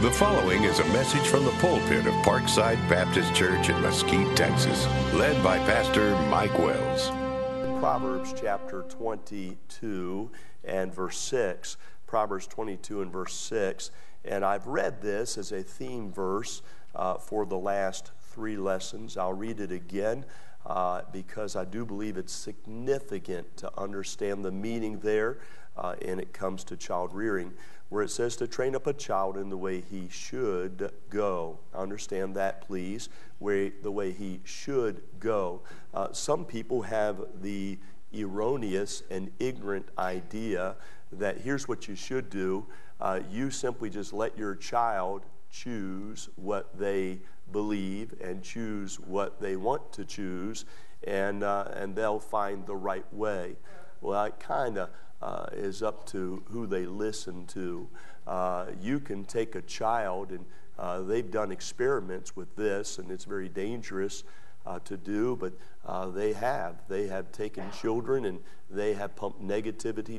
The following is a message from the pulpit of Parkside Baptist Church in Mesquite, Texas, led by Pastor Mike Wells. Proverbs chapter 22 and verse 6. Proverbs 22 and verse 6. And I've read this as a theme verse for the last 3 lessons. I'll read it again because I do believe it's significant to understand the meaning there and it comes to child rearing, where it says to train up a child in the way he should go. Understand that, please, the way he should go. Some people have the erroneous and ignorant idea that here's what you should do. You simply just let your child choose what they believe and choose what they want to choose, and they'll find the right way. Well, it kind of is up to who they listen to. You can take a child, and they've done experiments with this, and it's very dangerous to do, but they have taken children and they have pumped negativity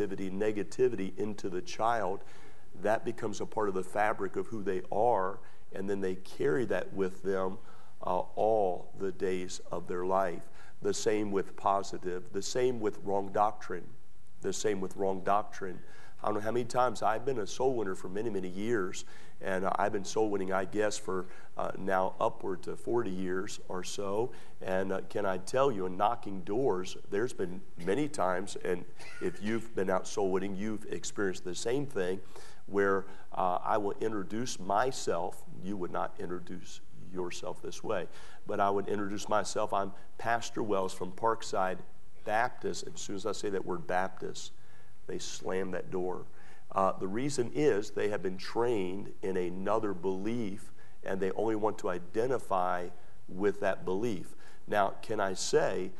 into the child. That becomes a part of the fabric of who they are, and then they carry that with them all the days of their life. The same with positive, the same with wrong doctrine. I don't know how many times I've been a soul winner for many, many years, and I've been soul winning, I guess, for now upward to 40 years or so. And can I tell you, in knocking doors, there's been many times, and if you've been out soul winning, you've experienced the same thing, where I will introduce myself. You would not introduce yourself this way, but I would introduce myself. I'm Pastor Wells from Parkside Baptist. As soon as I say that word Baptist, they slam that door. The reason is they have been trained in another belief, and they only want to identify with that belief. Now, can I say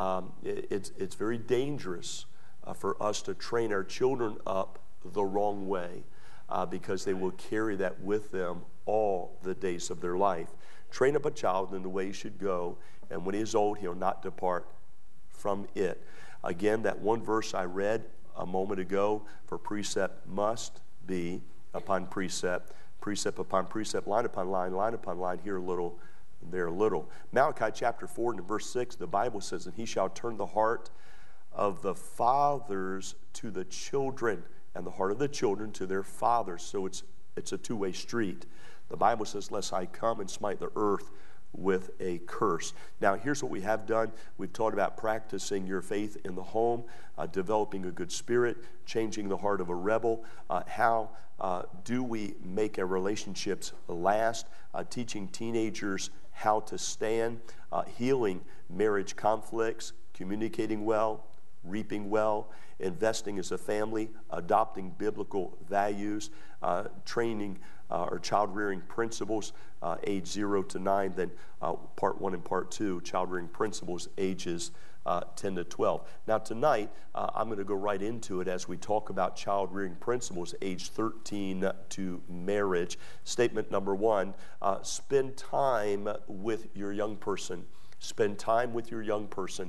it's very dangerous for us to train our children up the wrong way, because they will carry that with them all the days of their life. Train up a child in the way he should go, and when he is old, he'll not depart from it. Again, that one verse I read a moment ago, for precept must be upon precept, precept upon precept, line upon line, line upon line, here a little, there a little. Malachi chapter 4 and verse 6, the Bible says, and he shall turn the heart of the fathers to the children, and the heart of the children to their fathers. So it's a two-way street. The Bible says, lest I come and smite the earth with a curse. Now, here's what we have done. We've taught about practicing your faith in the home, developing a good spirit, changing the heart of a rebel. How do we make our relationships last? Teaching teenagers how to stand, healing marriage conflicts, communicating well, reaping well, investing as a family, adopting biblical values, training or child rearing principles, age 0 to 9, then part 1 and part 2, child rearing principles, ages 10 to 12. Now tonight, I'm going to go right into it as we talk about child rearing principles, age 13 to marriage. Statement number 1, spend time with your young person. Spend time with your young person.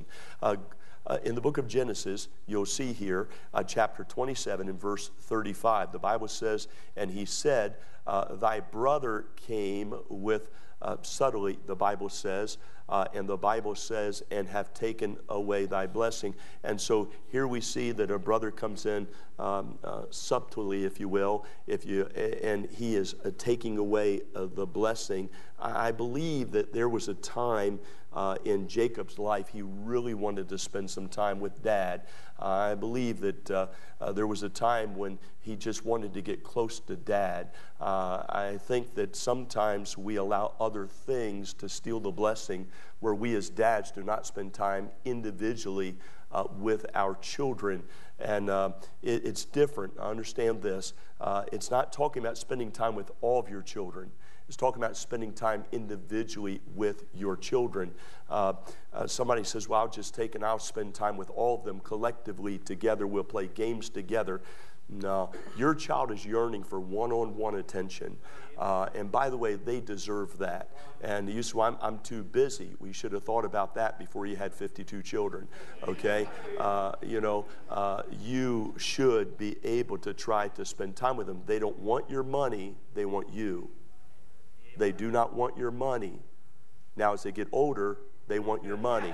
In the book of Genesis, you'll see here, chapter 27 and verse 35, the Bible says, and he said, thy brother came with subtly, the Bible says, and the Bible says, and have taken away thy blessing. And so here we see that a brother comes in subtly, if you will, and he is taking away the blessing. I believe that there was a time in Jacob's life he really wanted to spend some time with Dad. I believe that there was a time when he just wanted to get close to Dad. I think that sometimes we allow other things to steal the blessing, where we as dads do not spend time individually with our children. And it's different. I understand this. It's not talking about spending time with all of your children. It's talking about spending time individually with your children. Somebody says, well, I'll spend time with all of them collectively together. We'll play games together. No, your child is yearning for one-on-one attention. And by the way, they deserve that. And you say, well, I'm too busy. We should have thought about that before you had 52 children, okay? You should be able to try to spend time with them. They don't want your money, they want you. They do not want your money. Now, as they get older, they want your money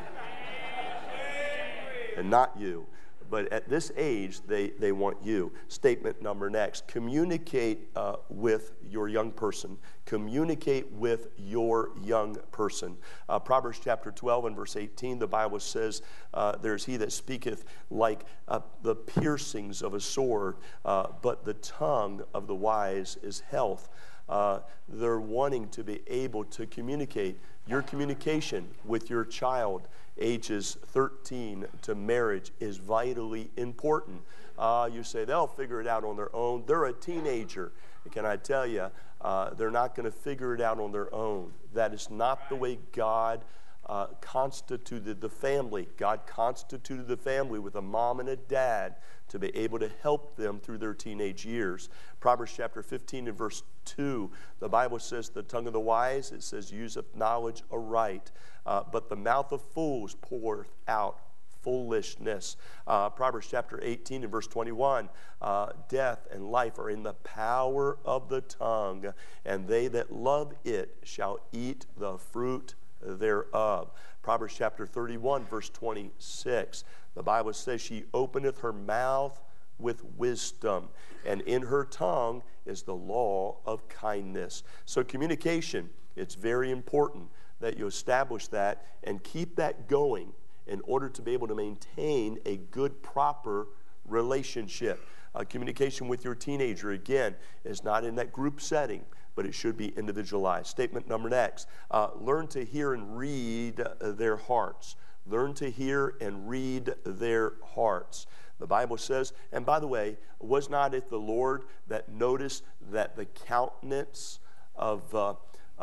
and not you. But at this age, they want you. Statement number next. Communicate with your young person. Communicate with your young person. Proverbs chapter 12 and verse 18, the Bible says, there's he that speaketh like the piercings of a sword, but the tongue of the wise is health. They're wanting to be able to communicate. Your communication with your child ages 13 to marriage is vitally important. You say they'll figure it out on their own. They're a teenager. Can I tell you, they're not going to figure it out on their own. That is not the way God constituted the family. God constituted the family with a mom and a dad to be able to help them through their teenage years. Proverbs chapter 15 and verse 2, the Bible says, the tongue of the wise, it says, useth knowledge aright, but the mouth of fools poureth out foolishness. Proverbs chapter 18 and verse 21, death and life are in the power of the tongue, and they that love it shall eat the fruit thereof. Proverbs chapter 31 verse 26, the Bible says, she openeth her mouth with wisdom, and in her tongue is the law of kindness. So communication, it's very important that you establish that and keep that going in order to be able to maintain a good, proper relationship. Communication with your teenager, again, is not in that group setting, but it should be individualized. Statement number next, learn to hear and read their hearts. Learn to hear and read their hearts. The Bible says, and by the way, was not it the Lord that noticed that the countenance of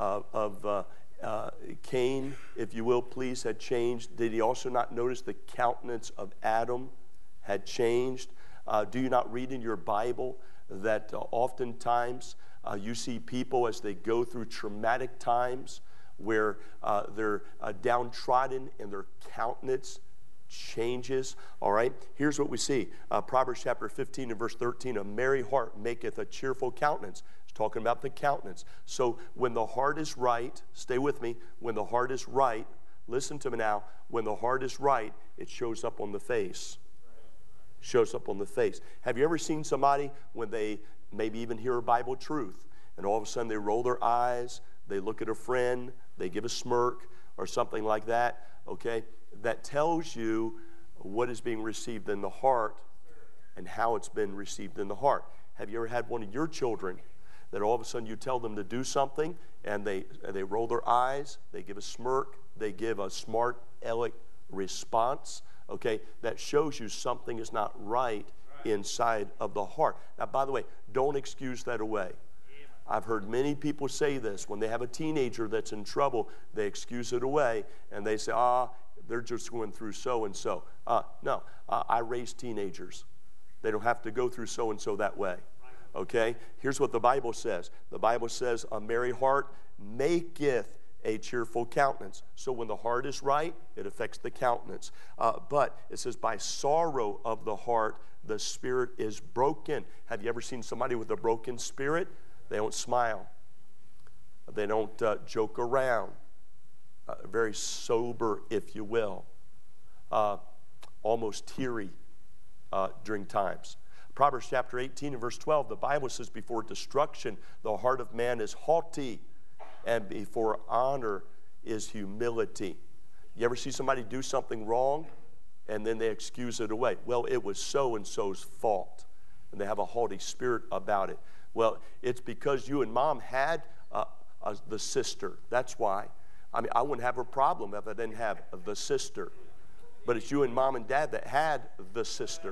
Cain, if you will, please, had changed? Did he also not notice the countenance of Adam had changed? Do you not read in your Bible that oftentimes you see people as they go through traumatic times where they're downtrodden and their countenance changes? All right, here's what we see. Proverbs chapter 15 and verse 13, a merry heart maketh a cheerful countenance. It's talking about the countenance. So when the heart is right, stay with me, when the heart is right, listen to me now, when the heart is right, it shows up on the face. Shows up on the face. Have you ever seen somebody when they maybe even hear a Bible truth and all of a sudden they roll their eyes, they look at a friend, they give a smirk or something like that, okay? That tells you what is being received in the heart and how it's been received in the heart. Have you ever had one of your children that all of a sudden you tell them to do something and they roll their eyes, they give a smirk, they give a smart aleck response? Okay, that shows you something is not right inside of the heart. Now, by the way, don't excuse that away. I've heard many people say this. When they have a teenager that's in trouble, they excuse it away, and they say, they're just going through so-and-so. No, I raise teenagers. They don't have to go through so-and-so that way. Okay? Here's what the Bible says. The Bible says, a merry heart maketh a cheerful countenance. So when the heart is right, it affects the countenance. But it says, by sorrow of the heart, the spirit is broken. Have you ever seen somebody with a broken spirit? They don't smile. They don't joke around. Very sober, if you will. Almost teary during times. Proverbs chapter 18 and verse 12, the Bible says, before destruction, the heart of man is haughty, and before honor is humility. You ever see somebody do something wrong and then they excuse it away? Well, it was so-and-so's fault, and they have a haughty spirit about it. Well, it's because you and mom had the sister. That's why. I mean, I wouldn't have a problem if I didn't have the sister. But it's you and mom and dad that had the sister.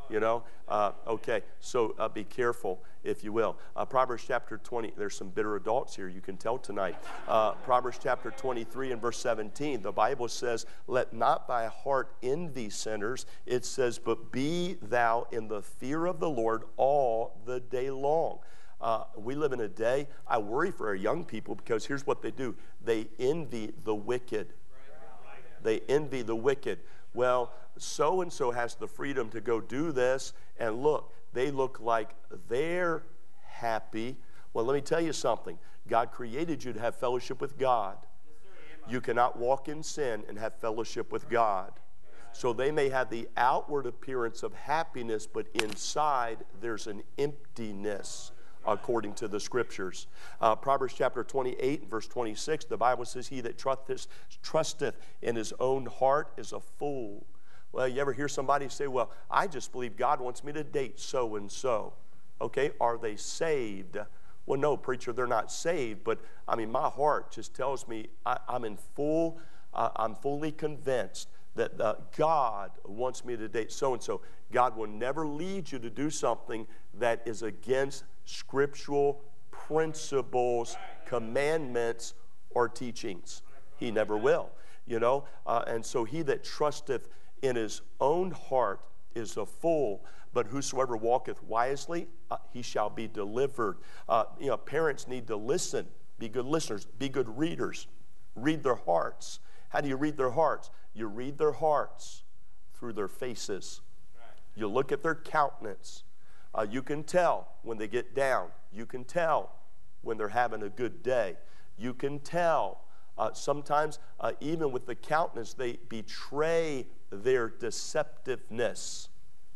You know, okay, so be careful, if you will. Proverbs chapter 20, there's some bitter adults here, you can tell tonight. Proverbs chapter 23 and verse 17, the Bible says, let not thy heart envy sinners. It says, but be thou in the fear of the Lord all the day long. We live in a day, I worry for our young people because here's what they do. They envy the wicked. They envy the wicked. Well, so-and-so has the freedom to go do this, and look, they look like they're happy. Well, let me tell you something. God created you to have fellowship with God. You cannot walk in sin and have fellowship with God. So they may have the outward appearance of happiness, but inside there's an emptiness, according to the Scriptures. Proverbs chapter 28, verse 26, the Bible says, he that trusteth in his own heart is a fool. Well, you ever hear somebody say, well, I just believe God wants me to date so-and-so. Okay, are they saved? Well, no, preacher, they're not saved, but I mean, my heart just tells me I'm fully convinced that God wants me to date so-and-so. God will never lead you to do something that is against scriptural principles, commandments, or teachings. He never will, you know. And so he that trusteth in his own heart is a fool, but whosoever walketh wisely, he shall be delivered. You know, parents need to listen, be good listeners, be good readers, read their hearts. How do you read their hearts? You read their hearts through their faces. You look at their countenance. You can tell when they get down. You can tell when they're having a good day. You can tell. Sometimes, even with the countenance, they betray their deceptiveness.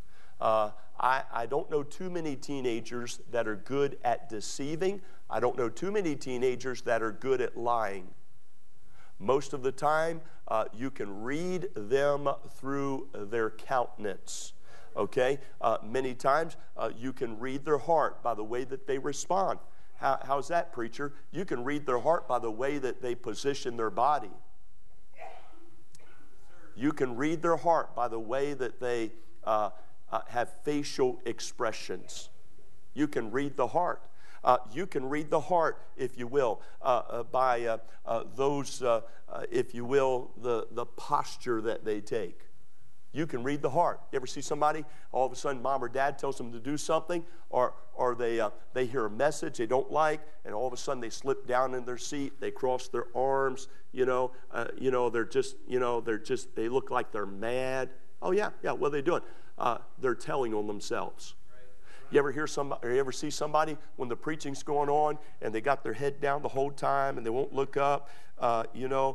I don't know too many teenagers that are good at deceiving. I don't know too many teenagers that are good at lying. Most of the time, you can read them through their countenance. Okay? Many times, you can read their heart by the way that they respond. How's that, preacher? You can read their heart by the way that they position their body. You can read their heart by the way that they have facial expressions. You can read the heart. You can read the heart, if you will, by those, if you will, the posture that they take. You can read the heart. You ever see somebody, all of a sudden mom or dad tells them to do something, or they hear a message they don't like, and all of a sudden they slip down in their seat, they cross their arms, they look like they're mad. Oh yeah, what are they doing? They're telling on themselves. You ever hear somebody, or you ever see somebody when the preaching's going on and they got their head down the whole time and they won't look up, what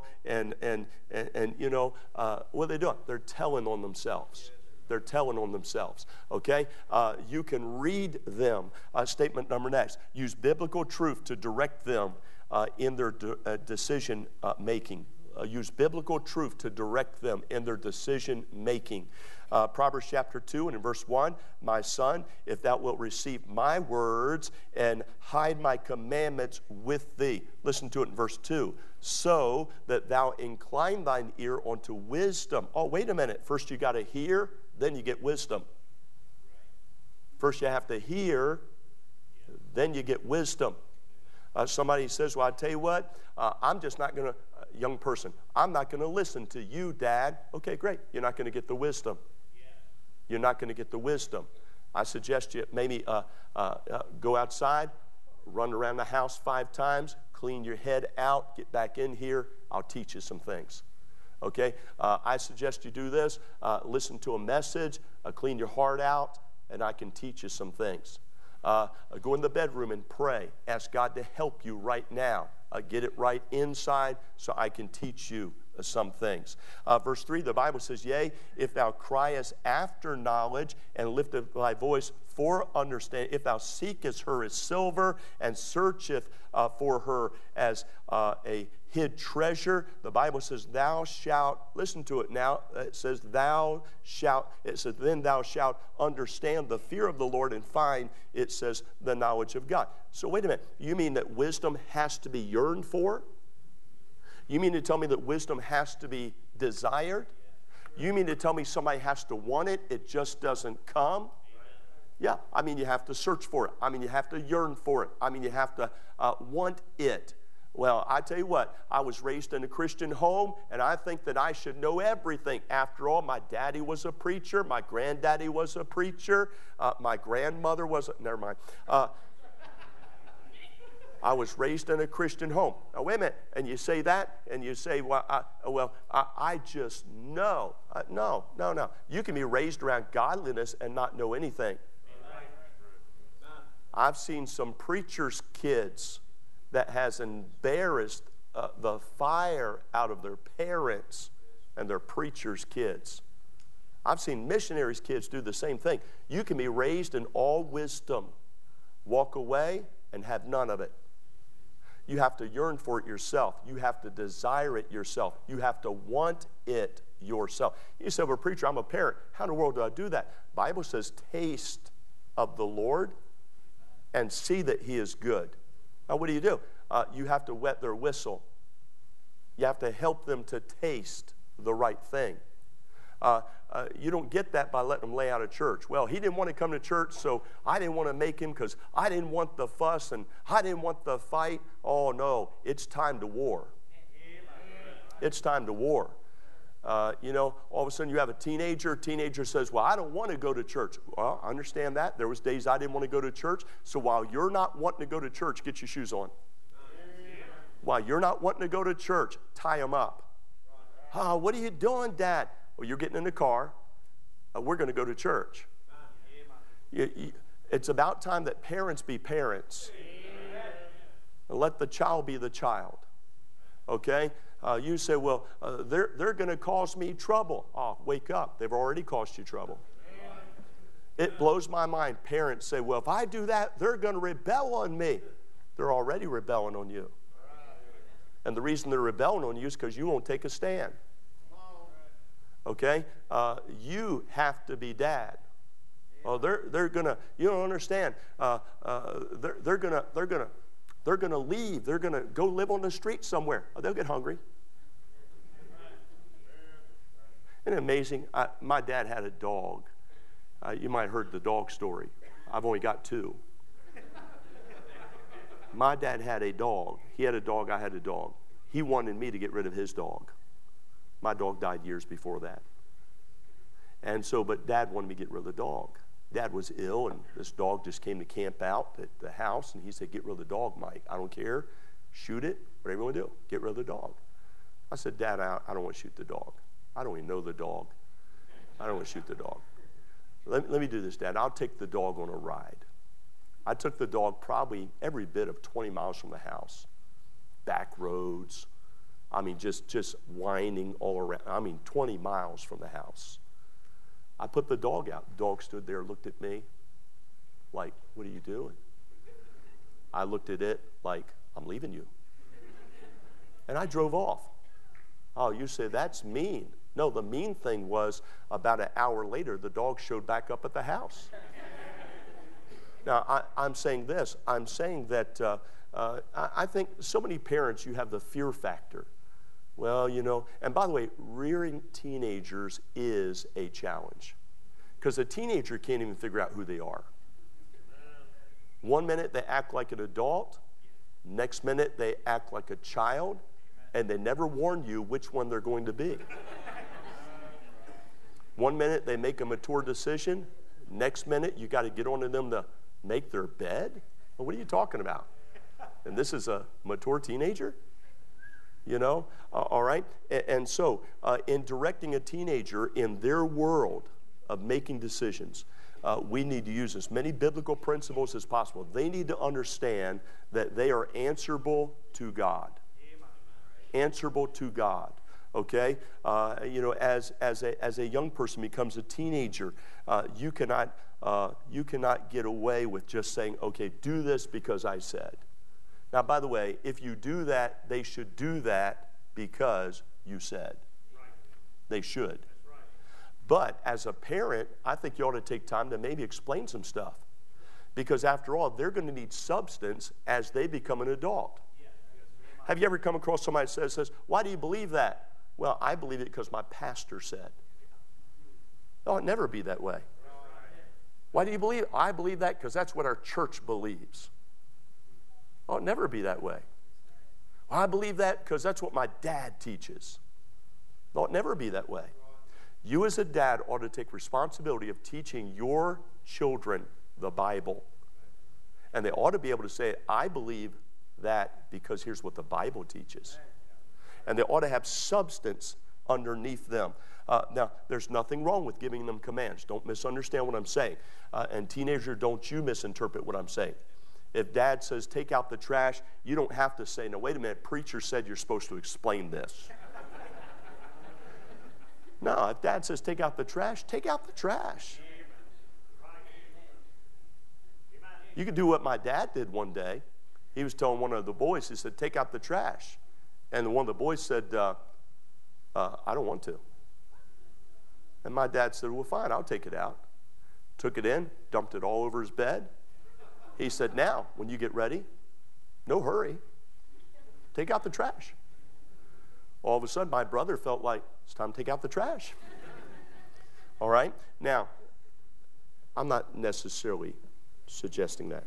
are they doing? They're telling on themselves. They're telling on themselves, okay? You can read them. Statement number next. Use biblical truth to direct them in their decision making. Use biblical truth to direct them in their decision making. Proverbs chapter 2 and in verse 1, my son, if thou wilt receive my words and hide my commandments with thee. Listen to it in verse 2. So that thou incline thine ear unto wisdom. Oh, wait a minute. First you got to hear, then you get wisdom. First you have to hear, then you get wisdom. Somebody says, well, I tell you what, I'm just not going to, young person, I'm not going to listen to you, Dad. Okay, great. You're not going to get the wisdom. You're not going to get the wisdom. I suggest you maybe go outside, run around the house 5 times, clean your head out, get back in here. I'll teach you some things. Okay? I suggest you do this. Listen to a message, clean your heart out, and I can teach you some things. Go in the bedroom and pray. Ask God to help you right now. Get it right inside so I can teach you some things. Verse 3, the Bible says, yea, if thou criest after knowledge and lifteth thy voice for understanding, if thou seekest her as silver and searcheth for her as a hid treasure, the Bible says, thou shalt, listen to it now, it says, then thou shalt understand the fear of the Lord and find, it says, the knowledge of God. So wait a minute, you mean that wisdom has to be yearned for? You mean to tell me that wisdom has to be desired? You mean to tell me somebody has to want it? It just doesn't come? Yeah, I mean, you have to search for it. I mean, you have to yearn for it. I mean, you have to want it. Well, I tell you what, I was raised in a Christian home, and I think that I should know everything. After all, my daddy was a preacher. My granddaddy was a preacher. My grandmother was never mind. I was raised in a Christian home. Now, wait a minute. And you say that, and you say, well, I just know. No. You can be raised around godliness and not know anything. I've seen some preachers' kids that has embarrassed the fire out of their parents and their preachers' kids. I've seen missionaries' kids do the same thing. You can be raised in all wisdom, walk away and have none of it. You have to yearn for it yourself. You have to desire it yourself. You have to want it yourself. You say, well, preacher, I'm a parent. How in the world do I do that? The Bible says, taste of the Lord and see that he is good. Now, what do? You have to wet their whistle. You have to help them to taste the right thing. You don't get that by letting them lay out of church. Well, he didn't want to come to church, so I didn't want to make him because I didn't want the fuss and I didn't want the fight. Oh, no, it's time to war. It's time to war. All of a sudden you have a teenager says, well, I don't want to go to church. Well, I understand that. There was days I didn't want to go to church. So while you're not wanting to go to church, get your shoes on. While you're not wanting to go to church, tie them up. Oh, what are you doing, Dad? Well, you're getting in the car. We're going to go to church. It's about time that parents be parents. And let the child be the child. Okay? You say, well, they're going to cause me trouble. Oh, wake up. They've already caused you trouble. It blows my mind. Parents say, well, if I do that, they're going to rebel on me. They're already rebelling on you. And the reason they're rebelling on you is because you won't take a stand. Okay? You have to be dad. Oh, they're gonna. You don't understand. They're gonna leave. They're gonna go live on the street somewhere. Oh, they'll get hungry. Isn't it amazing? My dad had a dog. You might have heard the dog story. I've only got two. My dad had a dog. He had a dog. I had a dog. He wanted me to get rid of his dog. My dog died years before that. And so, but Dad wanted me to get rid of the dog. Dad was ill, and this dog just came to camp out at the house, and he said, get rid of the dog, Mike. I don't care. Shoot it, whatever you want to do. Get rid of the dog. I said, Dad, I don't want to shoot the dog. I don't even know the dog. I don't want to shoot the dog. Let me do this, Dad. I'll take the dog on a ride. I took the dog probably every bit of 20 miles from the house. Back roads. I mean, just whining all around. I mean, 20 miles from the house. I put the dog out. The dog stood there, looked at me like, what are you doing? I looked at it like, I'm leaving you. And I drove off. Oh, you say that's mean. No, the mean thing was about an hour later, the dog showed back up at the house. Now, I'm saying this. I'm saying that I think so many parents, you have the fear factor. Well, and by the way, rearing teenagers is a challenge because a teenager can't even figure out who they are. One minute they act like an adult, next minute they act like a child, and they never warn you which one they're going to be. One minute they make a mature decision, next minute you got to get onto them to make their bed? Well, what are you talking about? And this is a mature teenager? All right? And so, in directing a teenager in their world of making decisions, we need to use as many biblical principles as possible. They need to understand that they are answerable to God. Answerable to God. Okay? As a young person becomes a teenager, you cannot get away with just saying, okay, do this because I said. Now, by the way, if you do that, they should do that because you said. Right. They should. Right. But as a parent, I think you ought to take time to maybe explain some stuff. Because after all, they're going to need substance as they become an adult. Yeah. Have you ever come across somebody that says, why do you believe that? Well, I believe it because my pastor said. No, it'll never be that way. Why do you believe? I believe that because that's what our church believes. Oh, it'll never be that way. Well, I believe that because that's what my dad teaches. No, it'll never be that way. You as a dad ought to take responsibility of teaching your children the Bible. And they ought to be able to say, I believe that because here's what the Bible teaches. And they ought to have substance underneath them. Now, there's nothing wrong with giving them commands. Don't misunderstand what I'm saying. And teenager, don't you misinterpret what I'm saying. If dad says, take out the trash, you don't have to say, no, wait a minute, preacher said you're supposed to explain this. No, if dad says, take out the trash, take out the trash. You could do what my dad did one day. He was telling one of the boys, he said, take out the trash. And one of the boys said, I don't want to. And my dad said, well, fine, I'll take it out. Took it in, dumped it all over his bed. He said, now, when you get ready, no hurry, take out the trash. All of a sudden, my brother felt like, it's time to take out the trash. All right? Now, I'm not necessarily suggesting that.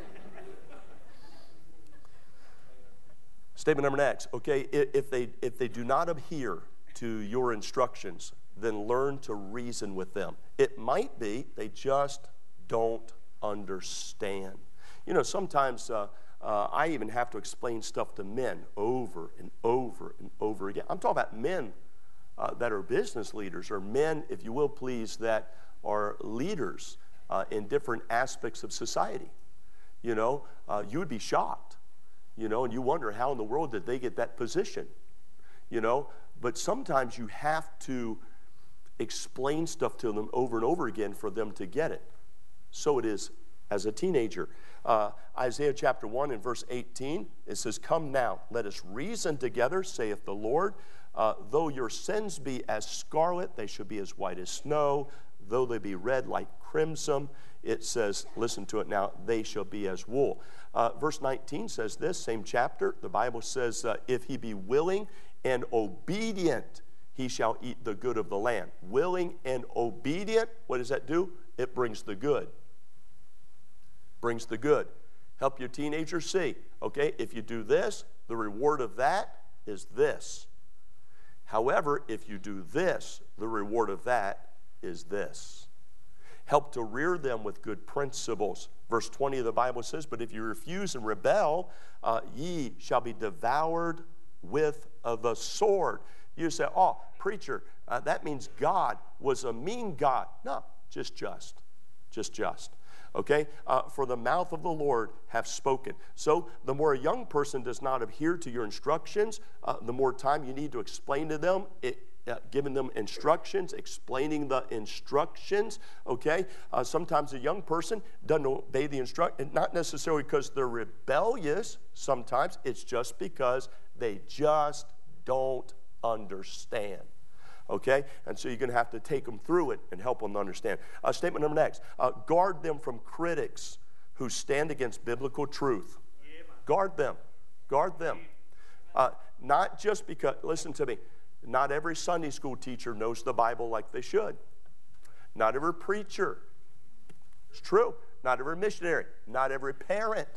Statement number next. Okay, if they do not adhere to your instructions, then learn to reason with them. It might be they just don't understand. You know, sometimes I even have to explain stuff to men over and over and over again. I'm talking about men that are business leaders, or men, if you will please, that are leaders in different aspects of society. You know, you would be shocked, you know, and you wonder how in the world did they get that position, you know. But sometimes you have to explain stuff to them over and over again for them to get it. So it is as a teenager. Isaiah chapter 1 and verse 18, it says, come now, let us reason together, saith the Lord. Though your sins be as scarlet, they should be as white as snow. Though they be red like crimson, it says, listen to it now, they shall be as wool. Verse 19 says this, same chapter, the Bible says, if he be willing and obedient, he shall eat the good of the land. Willing and obedient, what does that do? It brings the good. Brings the good. Help your teenagers see, okay, if you do this, the reward of that is this. However, if you do this, the reward of that is this. Help to rear them with good principles. Verse 20 of the Bible says, but if you refuse and rebel, ye shall be devoured with the sword. You say, oh, preacher, that means God was a mean God. No, just. Okay? For the mouth of the Lord hath spoken. So the more a young person does not adhere to your instructions, the more time you need to explain to them, giving them instructions, explaining the instructions. Okay? Sometimes a young person doesn't obey the instruction, not necessarily because they're rebellious. Sometimes it's just because they just don't understand. Okay? And so you're going to have to take them through it and help them understand. Statement number next. Guard them from critics who stand against biblical truth. Guard them. Guard them. Not just because, listen to me, not every Sunday school teacher knows the Bible like they should. Not every preacher. It's true. Not every missionary. Not every parent.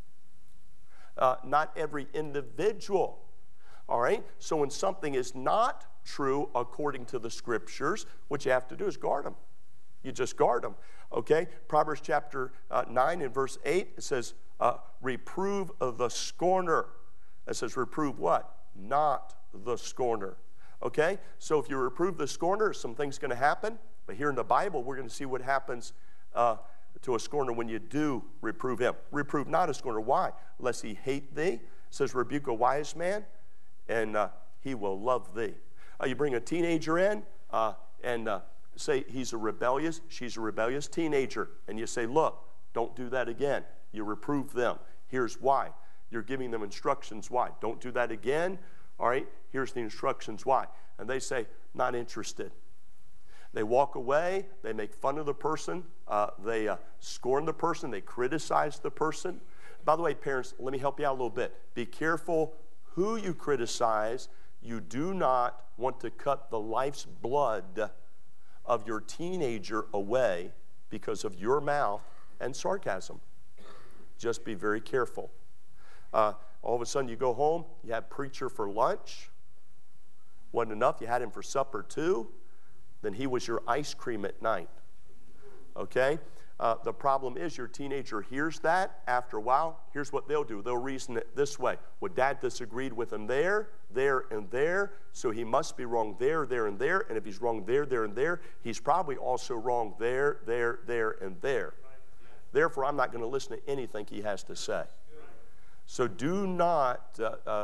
Not every individual. All right? So when something is not true according to the Scriptures, what you have to do is guard them. You just guard them. Okay? Proverbs chapter 9 and verse 8, it says, reprove the scorner. It says, reprove what? Not the scorner. Okay? So if you reprove the scorner, some things going to happen. But here in the Bible, we're going to see what happens to a scorner when you do reprove him. Reprove not a scorner. Why? Lest he hate thee. It says, rebuke a wise man, and he will love thee. You bring a teenager in and say she's a rebellious teenager. And you say, look, don't do that again. You reprove them. Here's why. You're giving them instructions why. Don't do that again. All right, here's the instructions why. And they say, not interested. They walk away. They make fun of the person. They scorn the person. They criticize the person. By the way, parents, let me help you out a little bit. Be careful who you criticize. You do not want to cut the life's blood of your teenager away because of your mouth and sarcasm. Just be very careful. All of a sudden you go home, you have preacher for lunch. Wasn't enough, you had him for supper too. Then he was your ice cream at night. Okay? The problem is your teenager hears that. After a while, here's what they'll do. They'll reason it this way. Well, Dad disagreed with him there, and there, so he must be wrong there, and there. And if he's wrong there, and there, he's probably also wrong there, and there. Therefore, I'm not going to listen to anything he has to say. So do not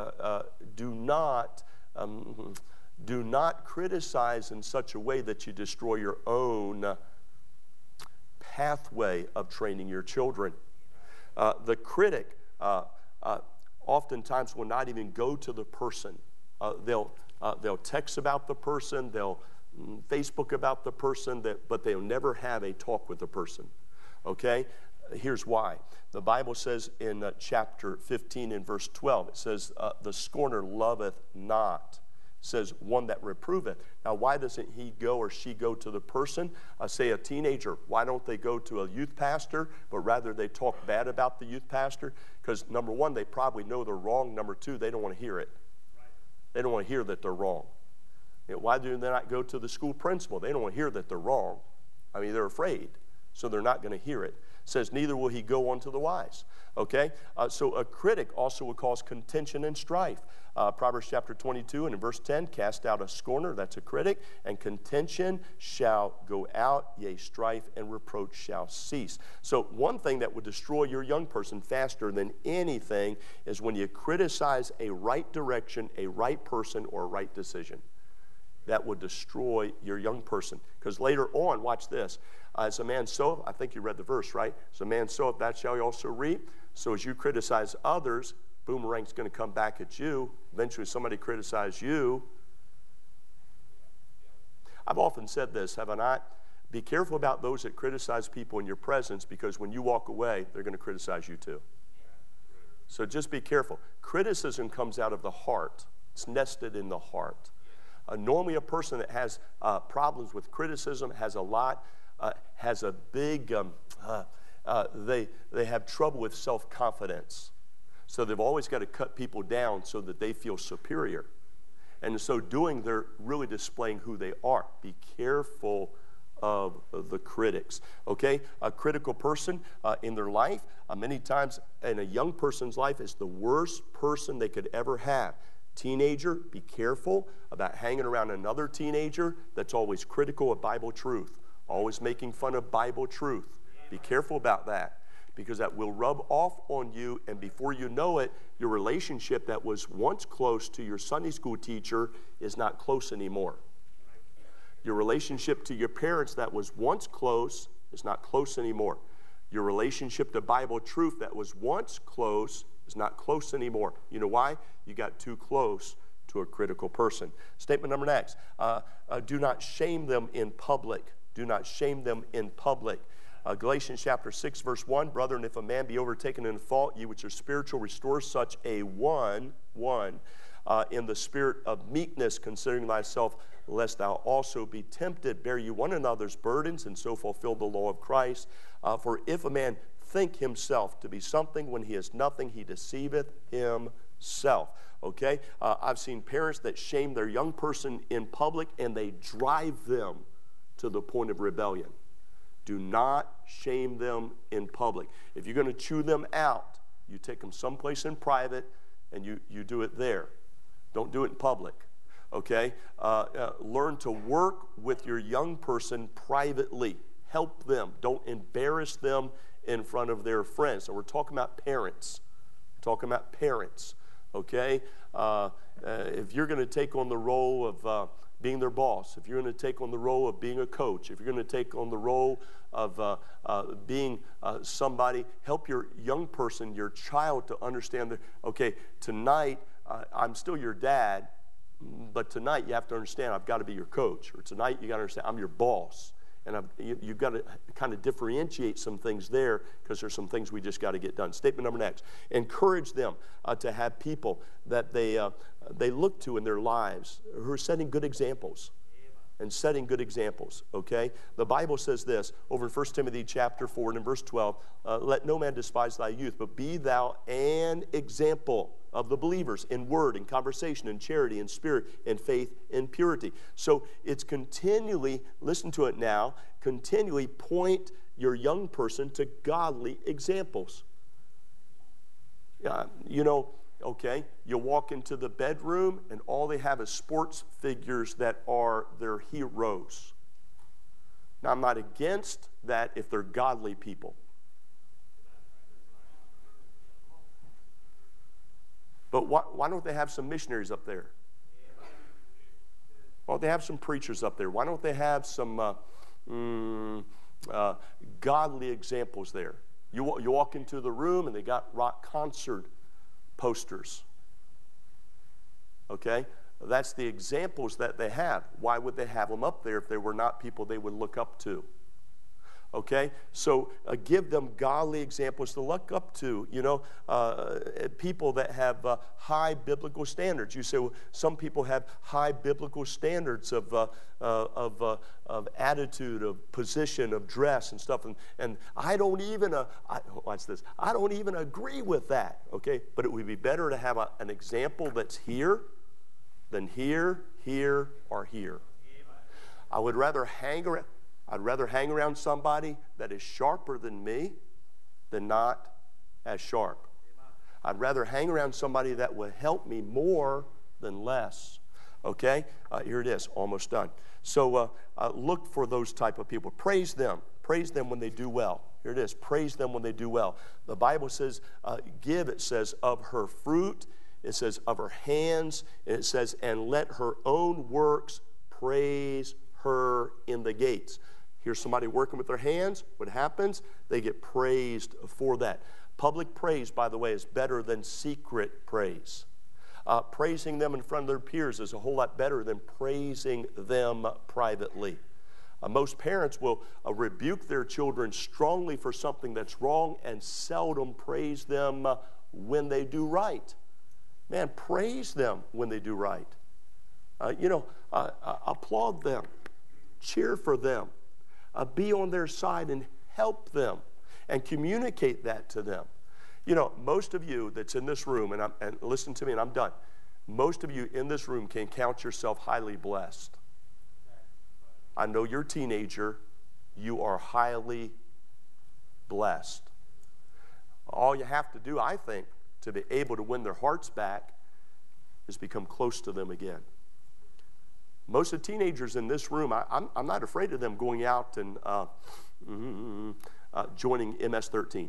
criticize in such a way that you destroy your own pathway of training your children. The critic oftentimes will not even go to the person. They'll text about the person, they'll Facebook about the person, but they'll never have a talk with the person. Okay? Here's why. The Bible says in chapter 15 and verse 12, it says, the scorner loveth not. Says one that reproveth. Now, why doesn't he go or she go to the person? Say a teenager, why don't they go to a youth pastor, but rather they talk bad about the youth pastor? Because number one, they probably know they're wrong. Number two, they don't want to hear it. They don't want to hear that they're wrong. You know, why do they not go to the school principal? They don't want to hear that they're wrong. I mean, they're afraid, so they're not going to hear it. It says, neither will he go unto the wise. Okay? So a critic also will cause contention and strife. Proverbs chapter 22 and in verse 10, cast out a scorner, that's a critic, and contention shall go out, yea, strife and reproach shall cease. So one thing that would destroy your young person faster than anything is when you criticize a right direction, a right person, or a right decision. That would destroy your young person. Because later on, watch this, as a man soweth, I think you read the verse, right? As a man soweth, that shall he also reap. So as you criticize others, boomerang's going to come back at you. Eventually somebody criticizes you. I've often said this, have I not? Be careful about those that criticize people in your presence, because when you walk away, they're going to criticize you too. So just be careful. Criticism comes out of the heart. It's nested in the heart. Normally a person that has problems with criticism has a big, they have trouble with self-confidence. So they've always got to cut people down so that they feel superior. And in so doing, they're really displaying who they are. Be careful of the critics. Okay? A critical person in their life, many times in a young person's life, is the worst person they could ever have. Teenager, be careful about hanging around another teenager that's always critical of Bible truth, always making fun of Bible truth. Be careful about that, because that will rub off on you, and before you know it, your relationship that was once close to your Sunday school teacher is not close anymore. Your relationship to your parents that was once close is not close anymore. Your relationship to Bible truth that was once close is not close anymore. You know why? You got too close to a critical person. Statement number next. Do not shame them in public. Do not shame them in public. Galatians chapter 6, verse 1, brethren, if a man be overtaken in fault, ye which are spiritual, restore such a one in the spirit of meekness, considering thyself, lest thou also be tempted. Bear you one another's burdens, and so fulfill the law of Christ. For if a man think himself to be something when he is nothing, he deceiveth himself. Okay? I've seen parents that shame their young person in public, and they drive them to the point of rebellion. Do not shame them in public. If you're going to chew them out, you take them someplace in private, and you do it there. Don't do it in public. Okay? Learn to work with your young person privately. Help them. Don't embarrass them in front of their friends. So we're talking about parents. We're talking about parents. Okay? If you're going to take on the role of being their boss, if you're going to take on the role of being a coach, if you're going to take on the role of being somebody, help your young person, your child, to understand that, okay, tonight I'm still your dad, but tonight you have to understand I've got to be your coach, or tonight you got to understand I'm your boss. And you've got to kind of differentiate some things there, because there's some things we just got to get done. Statement number next. Encourage them to have people that they look to in their lives who are setting good examples. and setting good examples, okay? The Bible says this over in 1 Timothy chapter 4 and in verse 12, let no man despise thy youth, but be thou an example of the believers in word, in conversation, in charity, in spirit, in faith, in purity. So it's continually, listen to it now, continually point your young person to godly examples. You know, okay, you walk into the bedroom and all they have is sports figures that are their heroes. Now, I'm not against that if they're godly people. But why don't they have some missionaries up there? Why don't they have some preachers up there? Why don't they have some godly examples there? You walk into the room and they got rock concert posters. Okay? That's the examples that they have. Why would they have them up there if they were not people they would look up to? Okay? So give them godly examples to look up to. You know, people that have high biblical standards. You say, well, some people have high biblical standards of attitude, of position, of dress and stuff. And I don't even, watch this, I don't even agree with that. Okay? But it would be better to have an example that's here than here, here, or here. I would rather hang around. I'd rather hang around somebody that is sharper than me than not as sharp. I'd rather hang around somebody that will help me more than less. Okay? Here it is, almost done. So look for those type of people. Praise them. Praise them when they do well. Here it is. Praise them when they do well. The Bible says, give, it says, of her fruit. It says, of her hands. And it says, and let her own works praise her in the gates. Here's somebody working with their hands. What happens? They get praised for that. Public praise, by the way, is better than secret praise. Praising them in front of their peers is a whole lot better than praising them privately. Most parents will rebuke their children strongly for something that's wrong and seldom praise them when they do right. Man, praise them when they do right. Applaud them. Cheer for them. Be on their side and help them and communicate that to them. You know, most of you that's in this room, and listen to me and I'm done, most of you in this room can count yourself highly blessed. I know you're a teenager. You are highly blessed. All you have to do, I think, to be able to win their hearts back is become close to them again. Most of the teenagers in this room, I'm not afraid of them going out and joining MS-13.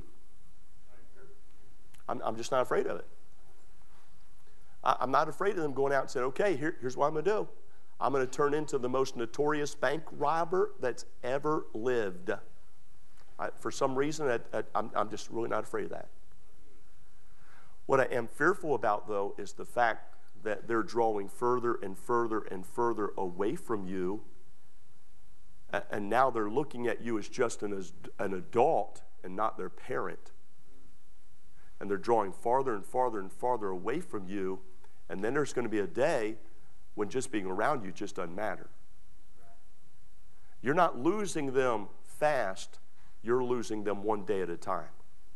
I'm just not afraid of it. I'm not afraid of them going out and saying, okay, here's what I'm going to do. I'm going to turn into the most notorious bank robber that's ever lived. For some reason, I'm just really not afraid of that. What I am fearful about, though, is the fact that they're drawing further and further and further away from you, and now they're looking at you as just an adult and not their parent. And they're drawing farther and farther and farther away from you, and then there's going to be a day when just being around you just doesn't matter. You're not losing them fast, you're losing them one day at a time.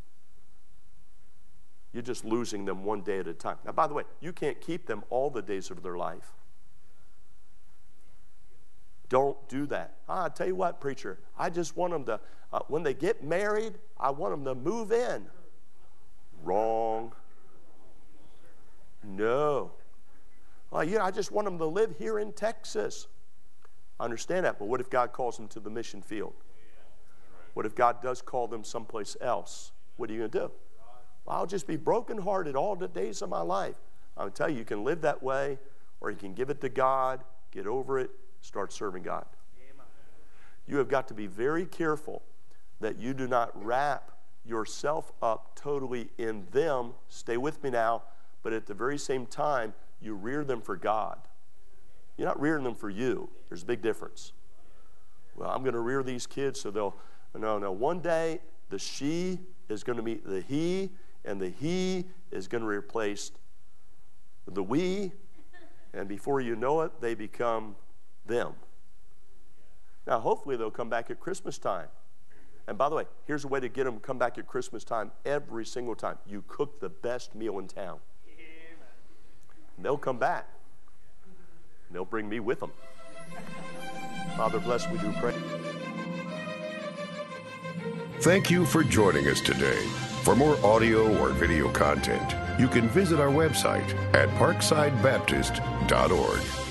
You're just losing them one day at a time. Now, by the way, you can't keep them all the days of their life. Don't do that. I tell you what, preacher, I just want them to, when they get married, I want them to move in. Wrong. No. I just want them to live here in Texas. I understand that, but what if God calls them to the mission field? What if God does call them someplace else? What are you going to do? I'll just be brokenhearted all the days of my life. I'll tell you, you can live that way, or you can give it to God, get over it, start serving God. You have got to be very careful that you do not wrap yourself up totally in them. Stay with me now, but at the very same time, you rear them for God. You're not rearing them for you. There's a big difference. Well, I'm going to rear these kids so they'll, no. One day, the she is going to meet the he, and the he is going to replace the we, and before you know it, they become them. Now, hopefully they'll come back at Christmas time. And by the way, here's a way to get them to come back at Christmas time every single time. You cook the best meal in town. And they'll come back. And they'll bring me with them. Father, bless, we do pray. Thank you for joining us today. For more audio or video content, you can visit our website at parksidebaptist.org.